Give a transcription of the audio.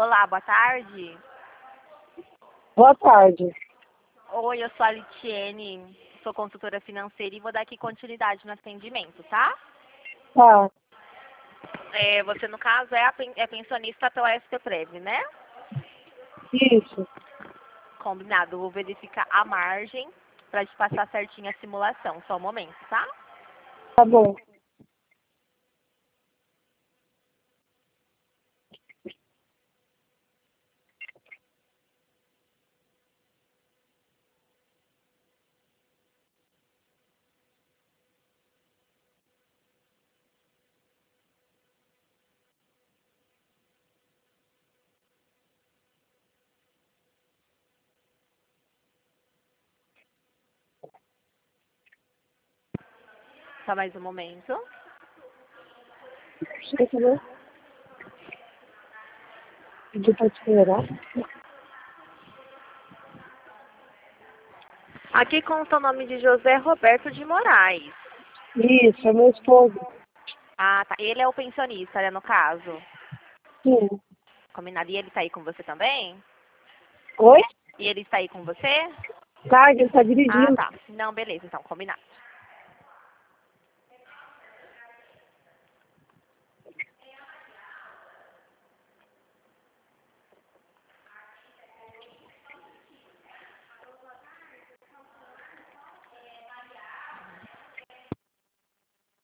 Olá, boa tarde. Boa tarde. Oi, eu sou a Litiene, sou consultora financeira e vou dar aqui continuidade no atendimento, tá? Tá. Você, no caso, é pensionista pela SPPrev, né? Isso. Combinado, eu vou verificar a margem para te passar certinho a simulação. Só um momento, tá? Tá bom. Só mais um momento. Deixa eu ver. Pedir pra esperar. Aqui consta o nome de José Roberto de Moraes. Isso, é meu esposo. Ah, tá. Ele é o pensionista, né, no caso. Sim. Combinado. E ele tá aí com você também? Oi? E ele está aí com você? Tá, ele tá Ah, dirigindo. tá. Não, beleza, então, combinado.